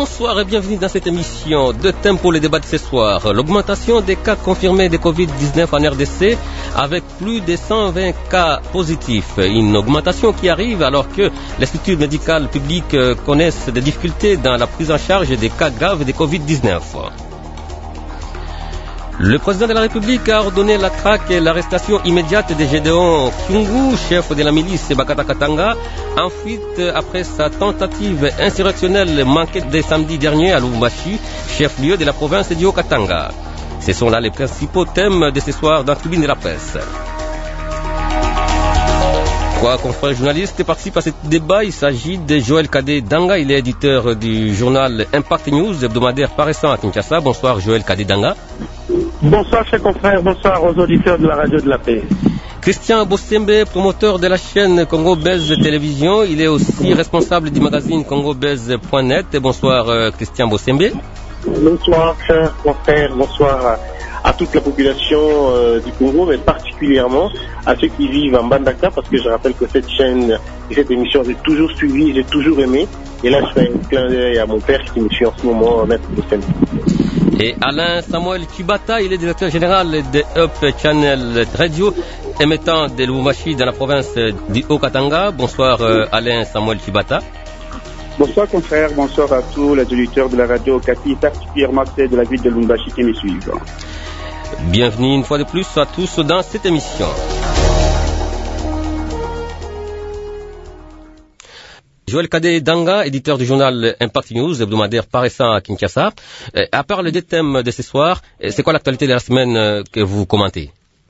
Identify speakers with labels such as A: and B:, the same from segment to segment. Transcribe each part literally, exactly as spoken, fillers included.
A: Bonsoir et bienvenue dans cette émission. Deux thèmes pour le débat de ce soir. L'augmentation des cas confirmés de covid dix-neuf en R D C avec plus de cent vingt cas positifs. Une augmentation qui arrive alors que les structures médicales publiques connaissent des difficultés dans la prise en charge des cas graves de covid dix-neuf. Le président de la République a ordonné la traque et l'arrestation immédiate de Gédéon Kyungu, chef de la milice Bakata Katanga, en fuite après sa tentative insurrectionnelle manquée dès samedi dernier à Lubumbashi, chef-lieu de la province du Haut-Katanga. Ce sont là les principaux thèmes de ce soir dans la tribune de la presse. Trois confrères journalistes participent à ce débat. Il s'agit de Joël Kadé Danga, il est éditeur du journal Impact News, hebdomadaire paraissant à Kinshasa. Bonsoir Joël Kadé Danga.
B: Bonsoir chers confrères, bonsoir aux auditeurs de la radio de la paix.
A: Christian Bossembe, promoteur de la chaîne Congo Buzz Télévision, il est aussi responsable du magazine congo buzz point net. Bonsoir euh, Christian Bossembe.
C: Bonsoir chers confrères, bonsoir à toute la population euh, du Congo, mais particulièrement à ceux qui vivent en Bandaka, parce que je rappelle que cette chaîne et cette émission, j'ai toujours suivi, j'ai toujours aimé. Et là, je fais un clin d'œil à mon père qui me suit en ce moment, Maître Bossembe.
A: Et Alain Samuel Chibata, il est directeur général de Up Channel Radio, émettant de Lubumbashi dans la province du Haut-Katanga. Bonsoir euh, Alain Samuel Chibata.
D: Bonsoir confrères, bonsoir à tous les auditeurs de la radio Kati, particulièrement ceux de la ville de Lubumbashi qui me suivent.
A: Bienvenue une fois de plus à tous dans cette émission. Joël Kadé Danga, éditeur du journal Impact News, hebdomadaire paraissant à Kinshasa. À part les deux thèmes de ce soir, c'est quoi l'actualité de la semaine que vous commentez?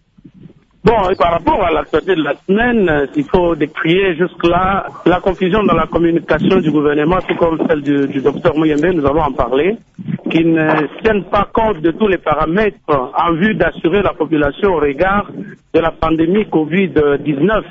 B: Bon, et par rapport à l'actualité de la semaine, il faut décrier jusque-là la confusion dans la communication du gouvernement, tout comme celle du, du docteur Muyembe, nous allons en parler, qui ne tiennent pas compte de tous les paramètres en vue d'assurer la population au regard de la pandémie covid dix-neuf.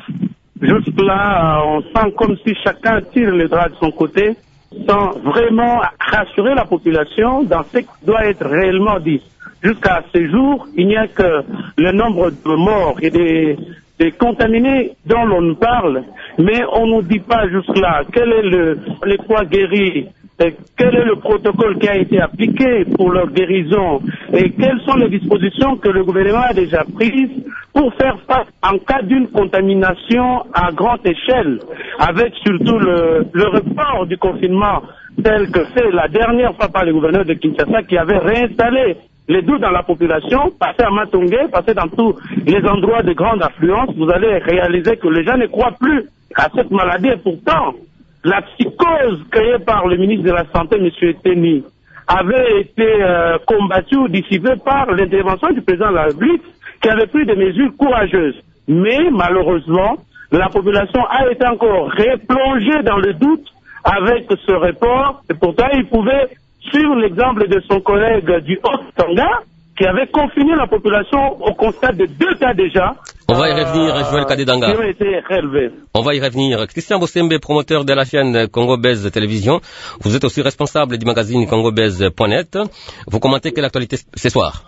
B: Jusque-là, on sent comme si chacun tire le drap de son côté sans vraiment rassurer la population dans ce qui doit être réellement dit. Jusqu'à ce jour, il n'y a que le nombre de morts et des, des contaminés dont l'on nous parle, mais on ne nous dit pas jusque-là quel est le, les poids guéris, et quel est le protocole qui a été appliqué pour leur guérison et quelles sont les dispositions que le gouvernement a déjà prises pour faire face en cas d'une contamination à grande échelle, avec surtout le, le report du confinement tel que fait la dernière fois par le gouverneur de Kinshasa qui avait réinstallé les doutes dans la population, passé à Matongé, passé dans tous les endroits de grande affluence. Vous allez réaliser que les gens ne croient plus à cette maladie et pourtant la psychose créée par le ministre de la Santé, M. Teni, avait été euh, combattue ou dissipée par l'intervention du président de la République qui avait pris des mesures courageuses. Mais malheureusement, la population a été encore replongée dans le doute avec ce report et pourtant il pouvait suivre l'exemple de son collègue du Haut-Katanga qui avait confiné la population au constat de deux cas déjà.
A: On va y revenir, euh, Joël Kadé Danga.
B: Qui ont été relevés.
A: On va y revenir. Christian Bossembe, promoteur de la chaîne Congo Buzz Télévision. Vous êtes aussi responsable du magazine congo buzz point net. Vous commentez quelle actualité ce soir?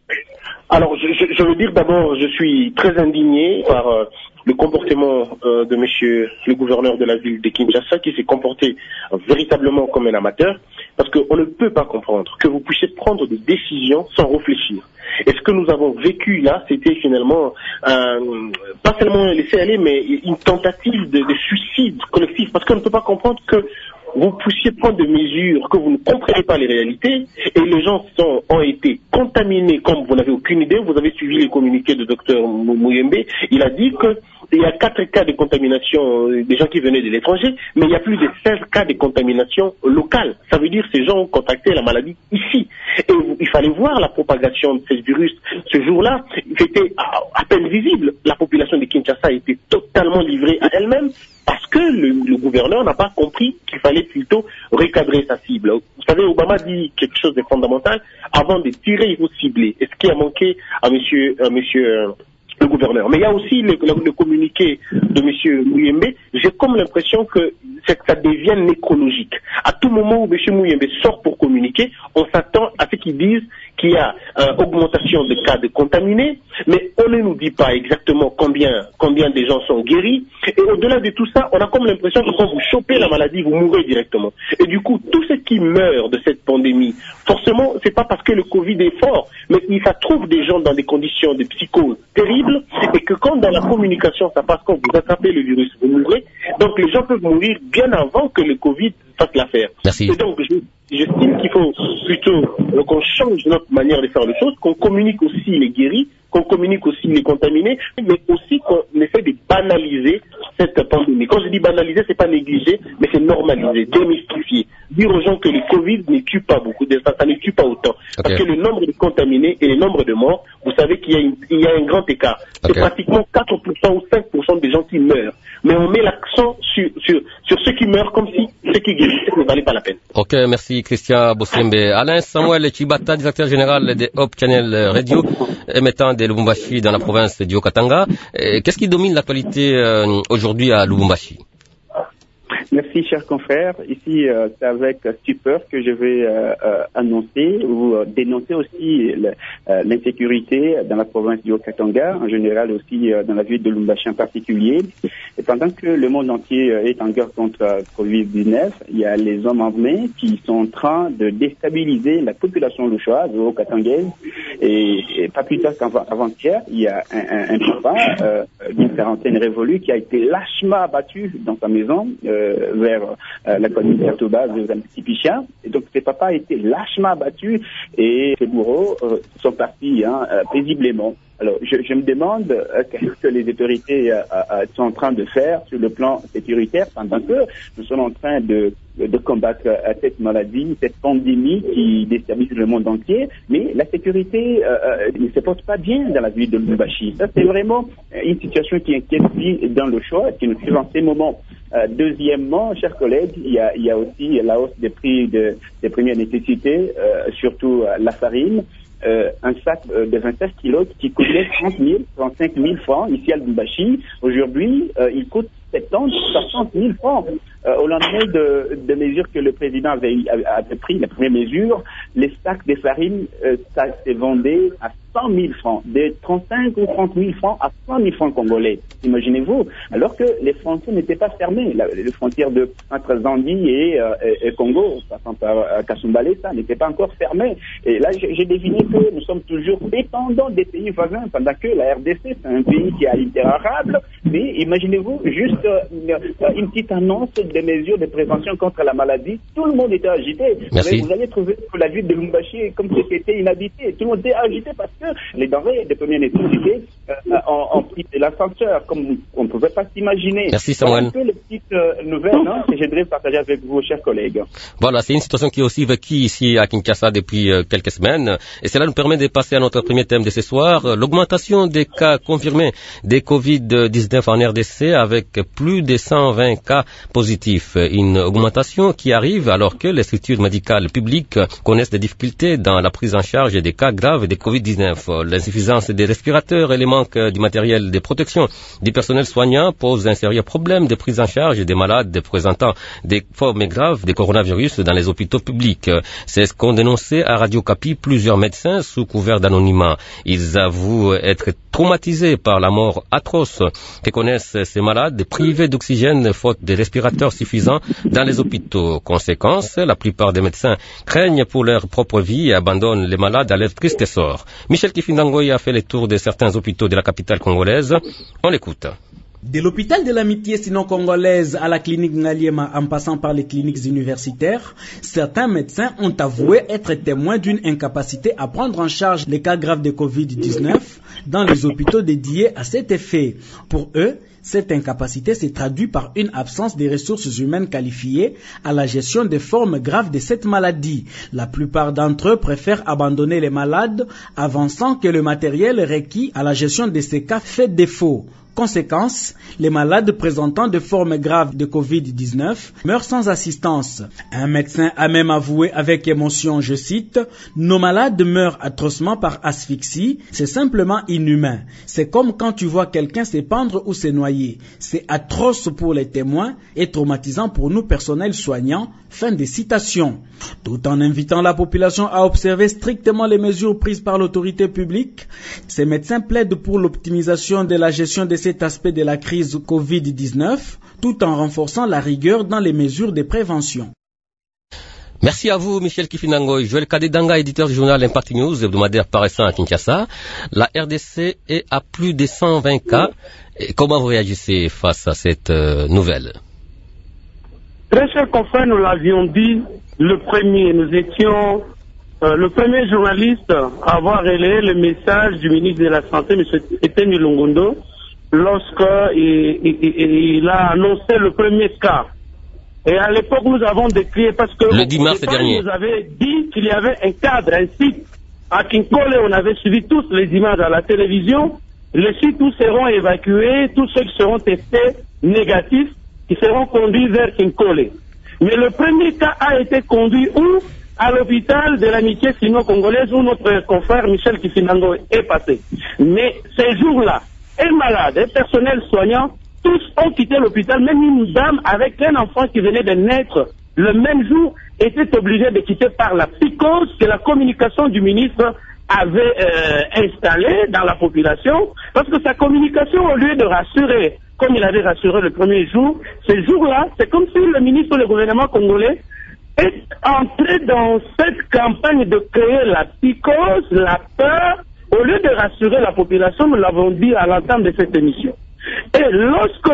C: Alors, je, je, je veux dire d'abord, je suis très indigné par euh, le comportement euh, de monsieur le gouverneur de la ville de Kinshasa qui s'est comporté euh, véritablement comme un amateur, parce qu'on ne peut pas comprendre que vous puissiez prendre des décisions sans réfléchir. Et ce que nous avons vécu là, c'était finalement euh, pas seulement laisser aller, mais une tentative de, de suicide collectif, parce qu'on ne peut pas comprendre que vous puissiez prendre des mesures, que vous ne comprenez pas les réalités, et les gens sont, ont été contaminés comme vous n'avez aucune idée. Vous avez suivi les communiqués de docteur Muyembe. Il a dit qu'il y a quatre cas de contamination des gens qui venaient de l'étranger, mais il y a plus de seize cas de contamination locale. Ça veut dire que ces gens ont contracté la maladie ici. Et il fallait voir la propagation de ce virus. Ce jour-là, c'était à peine visible. La population de Kinshasa était totalement livrée à elle-même, parce que le, le gouverneur n'a pas compris qu'il fallait plutôt recadrer sa cible. Vous savez, Obama dit quelque chose de fondamental. Avant de tirer, il faut cibler. Et ce qui a manqué à monsieur, à monsieur euh, le gouverneur. Mais il y a aussi le, le, le communiqué de monsieur Muyembe. J'ai comme l'impression que ça devient nécrologique. À tout moment où monsieur Muyembe sort pour communiquer, on s'attend à ce qu'ils disent qu'il y a euh, augmentation de cas de contaminés, mais on ne nous dit pas exactement combien, combien de gens sont guéris. Et au-delà de tout ça, on a comme l'impression que quand vous chopez la maladie, vous mourrez directement. Et du coup, tous ceux qui meurent de cette pandémie, forcément, c'est pas parce que le Covid est fort, mais ça trouve des gens dans des conditions de psychose terribles, et que quand dans la communication, ça passe, quand vous attrapez le virus, vous mourrez. Donc les gens peuvent mourir bien avant que le Covid fasse l'affaire.
A: Merci.
C: Et donc, je, j'estime qu'il faut plutôt euh, qu'on change notre manière de faire les choses, qu'on communique aussi les guéris, qu'on communique aussi les contaminés, mais aussi qu'on essaie de banaliser cette pandémie. Quand je dis banaliser, c'est pas négliger, mais c'est normaliser, démystifier. Dire aux gens que le Covid ne tue pas beaucoup, ça, ça ne tue pas autant. Okay. Parce que le nombre de contaminés et le nombre de morts, vous savez qu'il y a, une, il y a un grand écart. Okay. C'est pratiquement quatre pour cent ou cinq pour cent des gens qui meurent. Mais on met l'accent sur, sur, sur ceux qui meurent comme si ceux qui guérissaient ne valaient pas la peine.
A: Ok, merci Christian Bossembe. Alain Samuel Chibata, directeur général de Hope Channel Radio, émettant de Lubumbashi dans la province du Haut-Katanga. Qu'est-ce qui domine l'actualité euh, aujourd'hui à Lubumbashi?
D: Merci, chers confrères. Ici, euh, c'est avec stupeur que je vais euh, euh, annoncer ou euh, dénoncer aussi le, euh, l'insécurité dans la province du Haut-Katanga, en général aussi euh, dans la ville de Lubumbashi en particulier. Et pendant que le monde entier euh, est en guerre contre euh, covid dix-neuf, il y a les hommes armés qui sont en train de déstabiliser la population louchoise ou haut-katangaise. Et, et pas plus tard qu'avant-hier, il y a un, un, un papa euh, d'une quarantaine révolue qui a été lâchement abattu dans sa maison euh, vers euh, la commune Tertoba de Zampipicha. Et donc, ces papas étaient lâchement abattus et ces bourreaux euh, sont partis hein, euh, paisiblement. Alors, je, je me demande euh, qu'est-ce que les autorités euh, euh, sont en train de faire sur le plan sécuritaire pendant que nous sommes en train de, de combattre euh, cette maladie, cette pandémie qui déstabilise le monde entier. Mais la sécurité euh, euh, ne se porte pas bien dans la ville de Lubumbashi. Ça, c'est vraiment une situation qui inquiète dans le choix, qui nous suit en ces moments. Euh, deuxièmement, chers collègues, il y a, il y a aussi la hausse des prix de, des premières nécessités, euh, surtout euh, la farine. Euh, un sac euh, de vingt-sept kilos qui coûtait trente mille, trente-cinq mille francs ici à Lubumbashi. Aujourd'hui, euh, il coûte soixante, soixante mille francs. Euh, au lendemain de, de mesures que le président avait, avait pris, les premières mesures, les sacs de farine, euh, ça s'est vendu à cent mille francs, de trente-cinq ou trente mille francs à cent mille francs congolais. Imaginez-vous, alors que les frontières n'étaient pas fermées. La, les frontières de, entre Zambie et, euh, et, et Congo, passant par euh, Kasumbalé, ça n'était pas encore fermé. Et là, j'ai, j'ai deviné que nous sommes toujours dépendants des pays voisins, pendant que la R D C, c'est un pays qui est littéraire. Mais imaginez-vous, juste euh, une petite annonce des mesures de prévention contre la maladie, tout le monde était agité.
A: Merci.
D: Vous allez trouver que la ville de Lubumbashi comme si c'était inhabité. Tout le monde était agité parce que les denrées de première nécessité euh, ont, ont pris de l'ascenseur, comme on ne pouvait pas s'imaginer.
A: Merci Samuel.
D: C'est un peu les petites euh, nouvelles hein, que je voudrais partager avec vous, chers collègues.
A: Voilà, c'est une situation qui est aussi vécue ici à Kinshasa depuis euh, quelques semaines. Et cela nous permet de passer à notre premier thème de ce soir, l'augmentation des cas confirmés des covid dix-neuf en R D C avec plus de cent vingt cas positifs. Une augmentation qui arrive alors que les structures médicales publiques connaissent des difficultés dans la prise en charge des cas graves de covid dix-neuf. L'insuffisance des respirateurs et le manque du matériel de protection du personnel soignant posent un sérieux problème de prise en charge des malades présentant des formes graves de coronavirus dans les hôpitaux publics. C'est ce qu'ont dénoncé à Radio Kapi plusieurs médecins sous couvert d'anonymat. Ils avouent être traumatisés par la mort atroce que connaissent ces malades privés d'oxygène faute de respirateurs suffisants dans les hôpitaux. Conséquence, la plupart des médecins craignent pour leur propre vie et abandonnent les malades à leur triste sort. Michel Kifindangoy a fait le tour de certains hôpitaux de la capitale congolaise. On l'écoute.
E: De l'hôpital de l'amitié sino-congolaise à la clinique Ngaliema en passant par les cliniques universitaires, certains médecins ont avoué être témoins d'une incapacité à prendre en charge les cas graves de covid dix-neuf dans les hôpitaux dédiés à cet effet. Pour eux, cette incapacité se traduit par une absence de ressources humaines qualifiées à la gestion des formes graves de cette maladie. La plupart d'entre eux préfèrent abandonner les malades, avançant que le matériel requis à la gestion de ces cas fait défaut. Conséquence, les malades présentant de formes graves de covid dix-neuf meurent sans assistance. Un médecin a même avoué avec émotion, je cite, « Nos malades meurent atrocement par asphyxie, c'est simplement inhumain. C'est comme quand tu vois quelqu'un s'épandre ou se noyer. C'est atroce pour les témoins et traumatisant pour nous personnels soignants. » Fin de citation. Tout en invitant la population à observer strictement les mesures prises par l'autorité publique, ces médecins plaident pour l'optimisation de la gestion de cet aspect de la crise covid dix-neuf, tout en renforçant la rigueur dans les mesures de prévention.
A: Merci à vous, Michel Kifinango. Joël Kadedanga, éditeur du journal Impact News, hebdomadaire paraissant à Kinshasa. La R D C est à plus de cent vingt cas. Et comment vous réagissez face à cette euh, nouvelle?
B: Très chers confrères, nous l'avions dit, le premier, nous étions euh, le premier journaliste à avoir relayé le message du ministre de la Santé, M. Etienne Longondo, lorsqu'il il, il, il a annoncé le premier cas. Et à l'époque, nous avons décrié, parce que
A: le dix mars dernier,
B: nous avait dit qu'il y avait un cadre, un site. À Kinkole, on avait suivi tous les images à la télévision. Les sites, tous seront évacués, tous ceux qui seront testés négatifs, qui seront conduits vers Kinkole. Mais le premier cas a été conduit où? À l'hôpital de l'amitié sino-congolaise où notre confrère Michel Kifinango est passé. Mais ces jours-là, un malade, un personnel soignant, tous ont quitté l'hôpital, même une dame avec un enfant qui venait de naître le même jour était obligée de quitter par la psychose que la communication du ministre avait euh, installée dans la population, parce que sa communication, au lieu de rassurer, comme il avait rassuré le premier jour, ces jours-là, c'est comme si le ministre et le gouvernement congolais est entré dans cette campagne de créer la psychose, la peur, au lieu de rassurer la population, nous l'avons dit à l'entame de cette émission. Et lorsque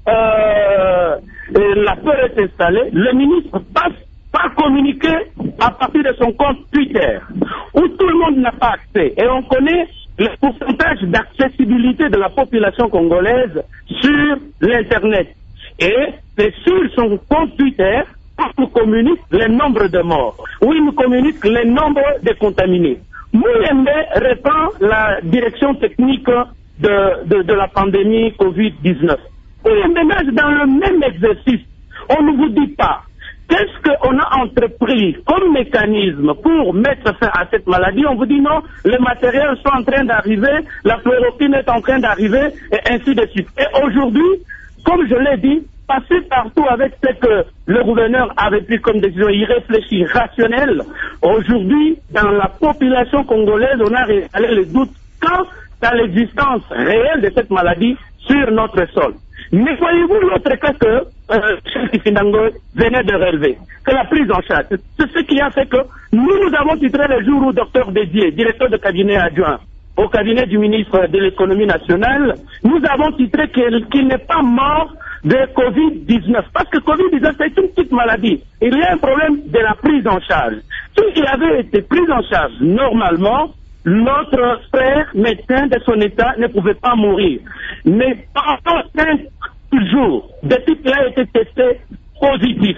B: euh, la peur est installée, le ministre passe par communiquer à partir de son compte Twitter, où tout le monde n'a pas accès. Et on connaît le pourcentage d'accessibilité de la population congolaise sur l'Internet. Et c'est sur son compte Twitter qu'on nous communique le nombre de morts, où il nous communique le nombre de contaminés. Mouyembe répand la direction technique de, de, de la pandémie covid dix-neuf. Mouyembe nage dans le même exercice. On ne vous dit pas qu'est-ce qu'on a entrepris comme mécanisme pour mettre fin à cette maladie. On vous dit non, les matériels sont en train d'arriver, la chloroquine est en train d'arriver, et ainsi de suite. Et aujourd'hui, comme je l'ai dit, passer partout avec ce que le gouverneur avait pris comme décision irréfléchie, rationnelle. Aujourd'hui, dans la population congolaise, on a révélé le doute quant à l'existence réelle de cette maladie sur notre sol. Mais voyez-vous l'autre cas que euh, Cheikh Findango venait de relever, que la prise en charge. C'est ce qui a fait que nous, nous avons titré le jour où docteur Dédié, directeur de cabinet adjoint au cabinet du ministre de l'économie nationale, nous avons titré qu'il qu'il n'est pas mort de covid dix-neuf. Parce que covid dix-neuf, c'est une petite maladie. Il y a un problème de la prise en charge. S'il avait été pris en charge normalement, notre frère médecin de son état ne pouvait pas mourir. Mais pendant cinq jours, depuis qu'il a été testé positif,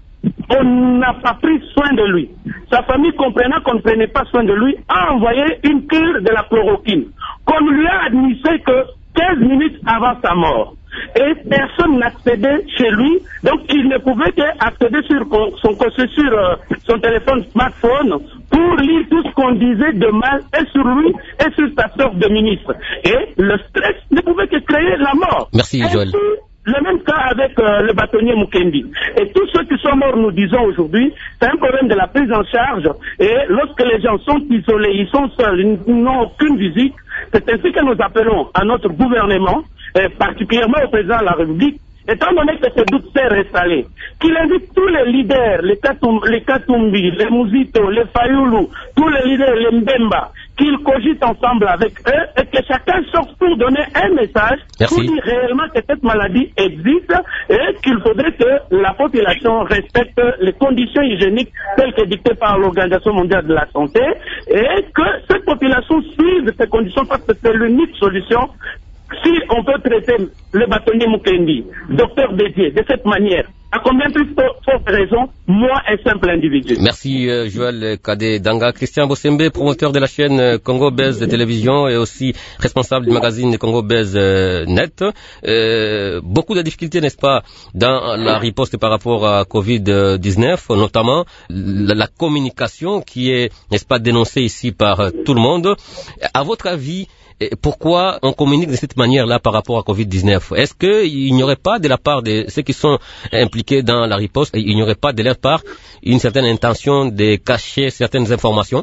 B: on n'a pas pris soin de lui. Sa famille, comprenant qu'on ne prenait pas soin de lui, a envoyé une cure de la chloroquine qu'on lui a administré que quinze minutes avant sa mort. Et personne n'accédait chez lui, donc il ne pouvait qu'accéder sur son, sur euh, son téléphone smartphone pour lire tout ce qu'on disait de mal et sur lui et sur sa sorte de ministre. Et le stress ne pouvait que créer la mort.
A: Merci, Joël.
B: Le même cas avec euh, le bâtonnier Mukendi. Et tous ceux qui sont morts, nous disons aujourd'hui, c'est un problème de la prise en charge. Et lorsque les gens sont isolés, ils sont seuls, ils n'ont aucune visite, c'est ainsi que nous appelons à notre gouvernement, et particulièrement au président de la République, étant donné que ce doute s'est installé, qu'il invite tous les leaders, les Katumbi, les, Katumbi, les Muzito, les Fayoulou, tous les leaders, les Mbemba, qu'ils cogitent ensemble avec eux et que chacun sorte pour donner un message
A: Merci.
B: Pour dire réellement que cette maladie existe et qu'il faudrait que la population respecte les conditions hygiéniques telles que dictées par l'Organisation mondiale de la santé et que cette population suive ces conditions parce que c'est l'unique solution Si on peut traiter le bâtonnier Mukendi, docteur Bédier, de cette manière, à combien plus forte raison, moi, un simple individu.
A: Merci euh, Joël Kadé Danga. Christian Bossembe, promoteur de la chaîne Congo Buzz de télévision et aussi responsable du magazine Congo Buzz euh, Net. Euh, beaucoup de difficultés, n'est-ce pas, dans la riposte par rapport à covid dix-neuf, notamment la, la communication qui est, n'est-ce pas, dénoncée ici par euh, tout le monde. À votre avis, et pourquoi on communique de cette manière-là par rapport à covid dix-neuf? Est-ce qu'il n'y aurait pas de la part de ceux qui sont impliqués dans la riposte, il n'y aurait pas de leur part une certaine intention de cacher certaines informations?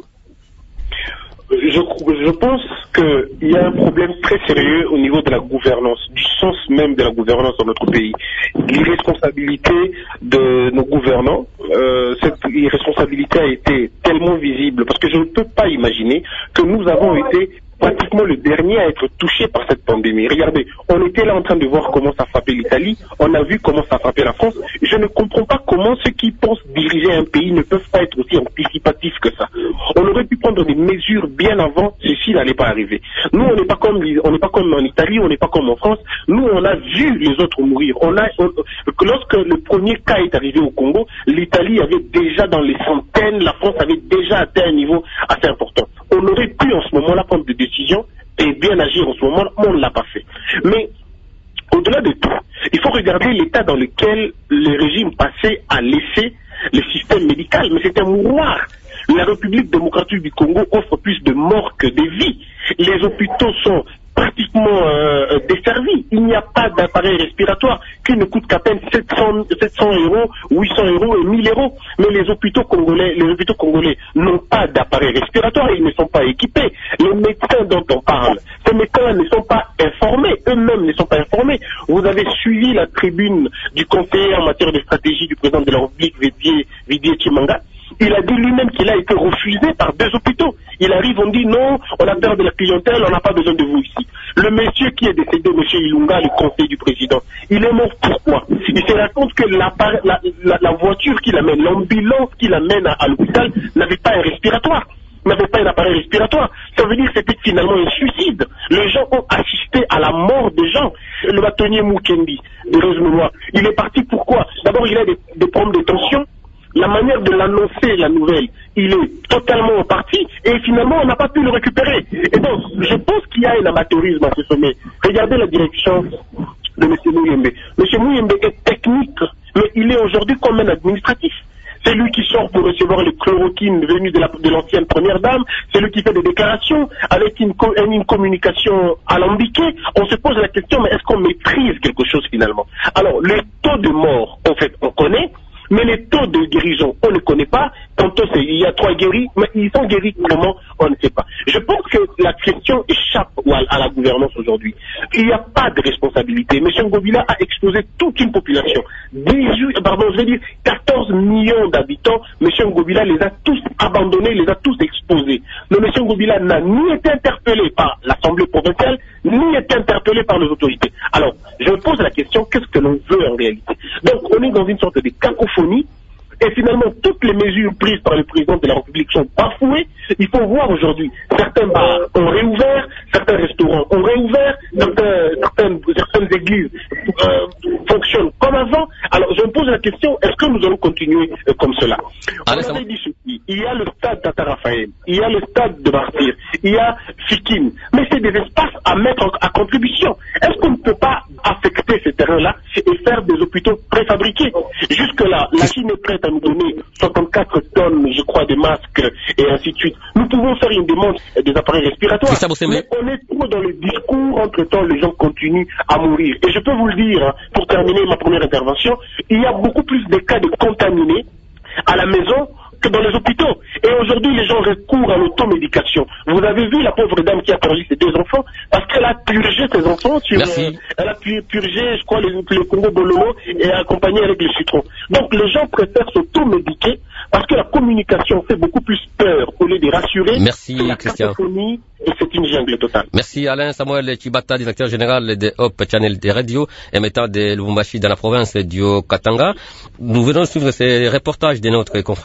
C: Je, je pense qu'il y a un problème très sérieux au niveau de la gouvernance, du sens même de la gouvernance dans notre pays. L'irresponsabilité de nos gouvernants, euh, cette irresponsabilité a été tellement visible, parce que je ne peux pas imaginer que nous avons été pratiquement le dernier à être touché par cette pandémie. Regardez, on était là en train de voir comment ça frappait l'Italie, on a vu comment ça frappait la France. Je ne comprends pas comment ceux qui pensent diriger un pays ne peuvent pas être aussi anticipatifs que ça. On aurait pu prendre des mesures bien avant, ceci n'allait pas arriver. Nous, on n'est pas comme on n'est pas comme en Italie, on n'est pas comme en France. Nous, on a vu les autres mourir. On a, on, lorsque le premier cas est arrivé au Congo, l'Italie avait déjà dans les centaines, la France avait déjà atteint un niveau assez important. On aurait pu en ce moment-là prendre des décisions et bien agir en ce moment, on ne l'a pas fait. Mais au-delà de tout, il faut regarder l'état dans lequel le régime passé a laissé le système médical. Mais c'est un mouroir. La République démocratique du Congo offre plus de morts que de vies. Les hôpitaux sont pratiquement euh, desservis. Il n'y a pas d'appareil respiratoire qui ne coûte qu'à peine sept cents euros, huit cents euros et mille euros. Mais les hôpitaux congolais, les hôpitaux congolais n'ont pas d'appareil respiratoire, ils ne sont pas équipés. Les médecins dont on parle, ces médecins ne sont pas informés, eux-mêmes ne sont pas informés. Vous avez suivi la tribune du conseiller en matière de stratégie du président de la République, Vidier, Vidier Chimanga. Il a dit lui-même qu'il a été refusé par deux hôpitaux. Il arrive, on dit non, on a peur de la clientèle, on n'a pas besoin de vous ici. Le monsieur qui est décédé, monsieur Ilunga, le conseiller du président, il est mort pourquoi? Il se raconte que la, la, la, la voiture qui l'amène, l'ambulance qui l'amène à, à l'hôpital n'avait pas un respiratoire, n'avait pas un appareil respiratoire. Ça veut dire que c'était finalement un suicide. Les gens ont assisté à la mort des gens. Le bâtonnier Mukendi, de Rose-Mémoire, il est parti pourquoi? D'abord, il a des, des problèmes de tension. La manière de l'annoncer, la nouvelle, il est totalement parti et finalement on n'a pas pu le récupérer. Et donc, je pense qu'il y a un amateurisme à ce sommet. Regardez la direction de M. Mouyembe. M. Mouyembe est technique, mais il est aujourd'hui comme un administratif. C'est lui qui sort pour recevoir les chloroquines venues de, la, de l'ancienne première dame. C'est lui qui fait des déclarations avec une, une communication alambiquée. On se pose la question, mais est-ce qu'on maîtrise quelque chose finalement? Alors, le taux de mort, en fait, on connaît. Mais les taux de guérison, on ne connaît pas. Tantôt, c'est, il y a trois guéris, mais ils sont guéris comment? On ne sait pas. Je pense que la question échappe à la gouvernance aujourd'hui. Il n'y a pas de responsabilité. M. Ngobila a exposé toute une population. dix-huit, pardon, je vais dire quatorze millions d'habitants. M. Ngobila les a tous abandonnés, les a tous exposés. Mais M. Ngobila n'a ni été interpellé par l'Assemblée provinciale, ni été interpellé par les autorités. Alors, je me pose la question, qu'est-ce que l'on veut en réalité? Donc, on est dans une sorte de cacophonie. Et finalement, toutes les mesures prises par le président de la République sont bafouées. Il faut voir aujourd'hui, certains bars ont réouvert, certains restaurants ont réouvert, certains, certaines, certaines églises euh, fonctionnent comme avant. Alors, je me pose la question, est-ce que nous allons continuer euh, comme cela? On avait dit ceci, il y a le stade Tata Raphaël, il y a le stade de Martyr, il y a Fikine, mais c'est des espaces à mettre à contribution. Est-ce qu'on ne peut pas affecter ces terrains-là et faire des hôpitaux préfabriqués? Jusque-là, la Chine est prête à nous donner soixante-quatre tonnes, je crois, de masques et ainsi de suite. Nous pouvons faire une demande des appareils respiratoires, mais on est trop dans le discours, entre-temps, les gens continuent à mourir. Et je peux vous le dire, hein, pour terminer ma première intervention, il y a beaucoup plus de cas de contaminés à la maison que dans les hôpitaux. Et aujourd'hui, les gens recourent à l'automédication. Vous avez vu la pauvre dame qui a perdu ses deux enfants parce qu'elle a purgé ses enfants sur... Euh, elle a purgé, je crois, le, le Congo Bololo et a accompagné avec le citron. Donc, les gens préfèrent s'automédiquer parce que la communication fait beaucoup plus peur au lieu de rassurer.
A: Merci,
C: la
A: Christian.
C: Et c'est une jungle totale.
A: Merci Alain Samuel Chibata, directeur général de Hope Channel de Radio, émettant de Lubumbashi dans la province du Haut-Katanga. Nous venons de suivre ces reportages de notre confrère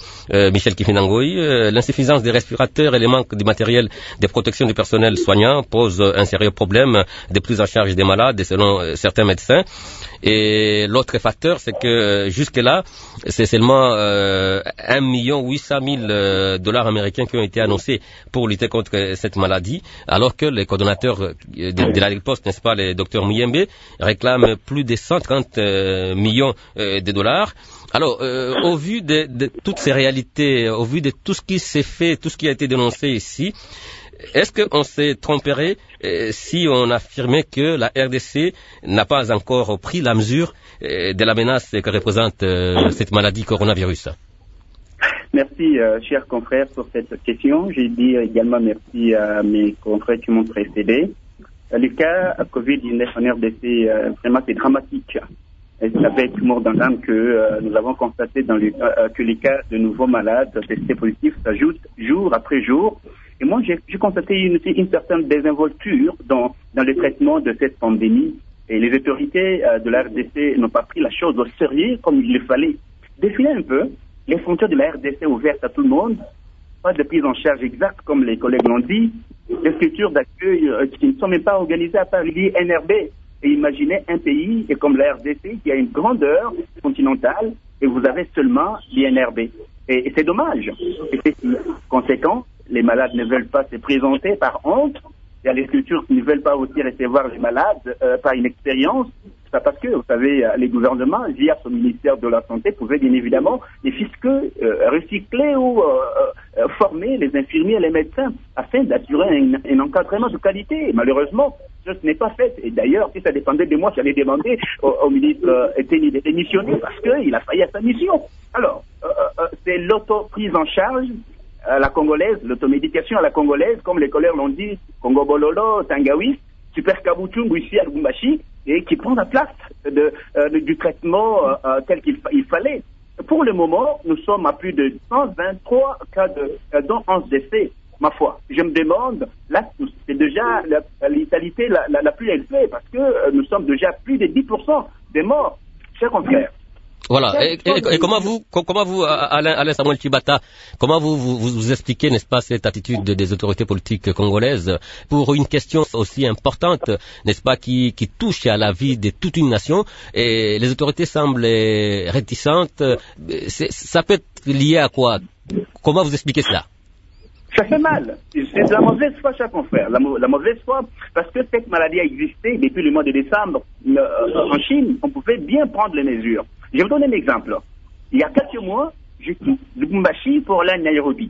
A: euh, Michel Kifinangoy. Euh, l'insuffisance des respirateurs et le manque du matériel de protection du personnel soignant posent un sérieux problème de prise en charge des malades, selon euh, certains médecins. Et l'autre facteur, c'est que jusque-là, c'est seulement euh, un million huit cent mille dollars américains qui ont été annoncés pour lutter contre cette maladie, alors que les coordonnateurs de, de la riposte, n'est-ce pas, le docteur Muyembe, réclament plus de cent trente euh, millions euh, de dollars. Alors, euh, au vu de, de toutes ces réalités, au vu de tout ce qui s'est fait, tout ce qui a été dénoncé ici, est-ce qu'on s'est trompé euh, si on affirmait que la R D C n'a pas encore pris la mesure euh, de la menace que représente euh, cette maladie coronavirus?
D: Merci, euh, chers confrères, pour cette question. J'ai dit également merci à mes confrères qui m'ont précédé. Le cas covid dix-neuf en R D C, euh, vraiment, c'est dramatique. Et c'est avec humour dans l'âme que euh, nous avons constaté dans le, euh, que les cas de nouveaux malades testés positifs s'ajoutent jour après jour. Et moi, j'ai, j'ai constaté une, une certaine désinvolture dans, dans le traitement de cette pandémie. Et les autorités euh, de la R D C n'ont pas pris la chose au sérieux comme il le fallait. Défiler un peu les frontières de la R D C ouvertes à tout le monde, pas de prise en charge exacte comme les collègues l'ont dit, des structures d'accueil euh, qui ne sont même pas organisées à part l'I N R B. Et imaginez un pays comme la R D C qui a une grandeur continentale et vous avez seulement l'I N R B. Et, et c'est dommage. Et c'est conséquent. Les malades ne veulent pas se présenter par honte. Il y a les structures qui ne veulent pas aussi recevoir les malades euh, par une expérience. C'est parce que, vous savez, les gouvernements, via son ministère de la Santé, pouvaient bien évidemment les fiscaux euh, recycler ou euh, euh, former les infirmiers et les médecins afin d'assurer un, un encadrement de qualité. Et malheureusement, ce n'est pas fait. Et d'ailleurs, si ça dépendait de moi, j'allais demander au, au ministre euh, Teni de démissionner parce qu'il a failli à sa mission. Alors, euh, euh, c'est l'auto-prise en charge à la congolaise, l'automédication à la congolaise, comme les collègues l'ont dit, Congo Bololo, Tangawi, Super Kabuchungu ici à Lubumbashi, et qui prend la place de, euh, de, du traitement euh, euh, tel qu'il fa- il fallait. Pour le moment, nous sommes à plus de cent vingt-trois cas de, euh, dont onze décès, ma foi. Je me demande, là, c'est déjà la, la létalité la, la, la plus élevée, parce que euh, nous sommes déjà à plus de dix pour cent des morts, chers confrères.
A: Voilà. Et, et, et comment vous, comment vous, Alain, Alain Samuel Chibata, comment vous, vous, vous expliquez, n'est-ce pas, cette attitude des autorités politiques congolaises pour une question aussi importante, n'est-ce pas, qui, qui touche à la vie de toute une nation, et les autorités semblent réticentes. C'est, ça peut être lié à quoi? Comment vous expliquez cela?
D: Ça fait mal. C'est de la mauvaise foi, chers confrères. La, la mauvaise foi, parce que cette maladie a existé depuis le mois de décembre euh, en Chine. On pouvait bien prendre les mesures. Je vais vous donner un exemple. Il y a quelques mois, je quitte Lubumbashi pour aller à Nairobi.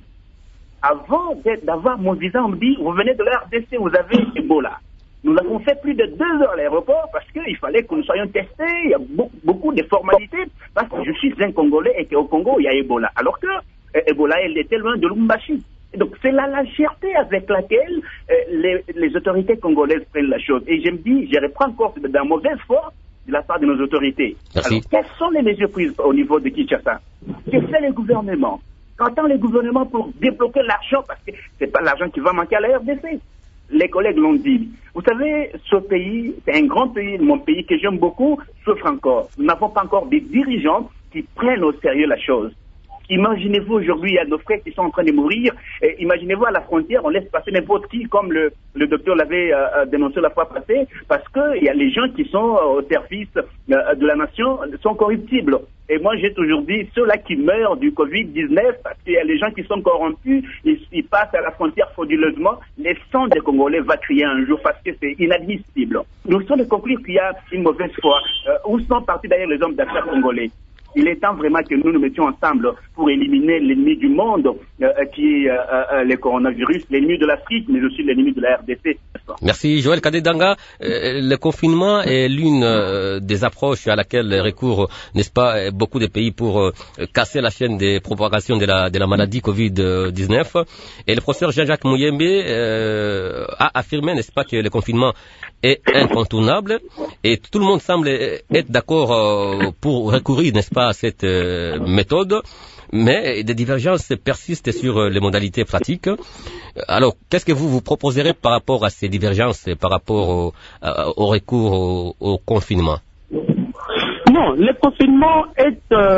D: Avant d'avoir mon visa, on me dit, vous venez de la R D C, vous avez Ebola. Nous avons fait plus de deux heures à l'aéroport parce qu'il fallait que nous soyons testés. Il y a beaucoup, beaucoup de formalités parce que je suis un Congolais et qu'au Congo, il y a Ebola. Alors que euh, Ebola, elle était loin de Lubumbashi. Donc c'est la légèreté avec laquelle euh, les, les autorités congolaises prennent la chose. Et je me dis, je reprends encore de la mauvaise foi de la part de nos autorités.
A: Merci.
D: Alors, quelles sont les mesures prises au niveau de Kinshasa? Que fait le gouvernement? Qu'entend le gouvernement pour débloquer l'argent? Parce que c'est pas l'argent qui va manquer à la R D C. Les collègues l'ont dit. Vous savez, ce pays, c'est un grand pays, mon pays que j'aime beaucoup, souffre encore. Nous n'avons pas encore des dirigeants qui prennent au sérieux la chose. Imaginez-vous aujourd'hui, il y a nos frères qui sont en train de mourir. Et imaginez-vous à la frontière, on laisse passer n'importe qui, comme le, le docteur l'avait euh, dénoncé la fois passée, parce que il y a les gens qui sont euh, au service euh, de la nation sont corruptibles. Et moi, j'ai toujours dit, ceux-là qui meurent du covid dix-neuf, parce qu'il y a les gens qui sont corrompus, ils, ils passent à la frontière frauduleusement, les sangs des Congolais va crier un jour parce que c'est inadmissible. Nous sommes de conclure qu'il y a une mauvaise foi. Euh, où sont partis d'ailleurs les hommes d'affaires congolais? Il est temps vraiment que nous nous mettions ensemble pour éliminer l'ennemi du monde, euh, qui est euh, euh, le coronavirus, l'ennemi de l'Afrique, mais aussi l'ennemi de la R D C.
A: Merci Joël Kadedanga. Euh, le confinement est l'une euh, des approches à laquelle recourent, n'est-ce pas, beaucoup de pays pour euh, casser la chaîne de propagation de la, de la maladie covid dix-neuf. Et le professeur Jean-Jacques Muyembe euh, a affirmé, n'est-ce pas, que le confinement est incontournable et tout le monde semble être d'accord euh, pour recourir, n'est-ce pas, à cette euh, méthode, mais des divergences persistent sur euh, les modalités pratiques. Alors, qu'est-ce que vous vous proposerez par rapport à ces divergences, par rapport au, à, au recours au, au confinement?
B: Non, le confinement est euh, un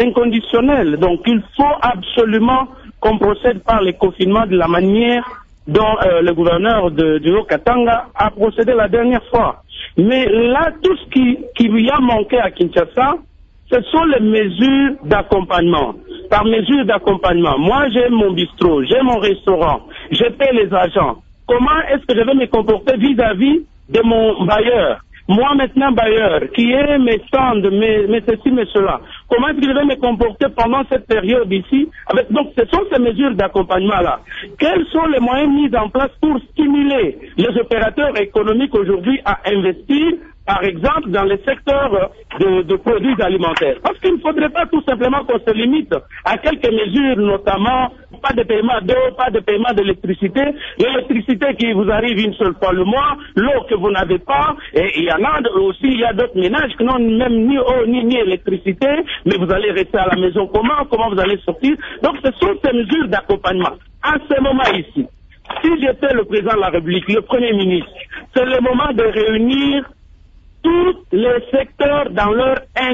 B: inconditionnel. Donc il faut absolument qu'on procède par les confinements de la manière dont euh, le gouverneur de, du Haut-Katanga a procédé la dernière fois. Mais là, tout ce qui, qui lui a manqué à Kinshasa, ce sont les mesures d'accompagnement. Par mesure d'accompagnement, moi j'ai mon bistrot, j'ai mon restaurant, je paie les agents. Comment est-ce que je vais me comporter vis-à-vis de mon bailleur? Moi maintenant bailleur, qui est mes stands, mes, mes ceci, mes cela, comment est-ce que je vais me comporter pendant cette période ici? Avec, donc ce sont ces mesures d'accompagnement-là. Quels sont les moyens mis en place pour stimuler les opérateurs économiques aujourd'hui à investir, par exemple, dans les secteurs de, de produits alimentaires? Parce qu'il ne faudrait pas tout simplement qu'on se limite à quelques mesures, notamment pas de paiement d'eau, pas de paiement d'électricité, l'électricité qui vous arrive une seule fois le mois, l'eau que vous n'avez pas, et il y en a aussi, il y a d'autres ménages qui n'ont même ni eau ni, ni électricité, mais vous allez rester à la maison comment, comment vous allez sortir? Donc ce sont ces mesures d'accompagnement. À ce moment ici, si j'étais le président de la République, le Premier ministre, c'est le moment de réunir tous les secteurs dans leur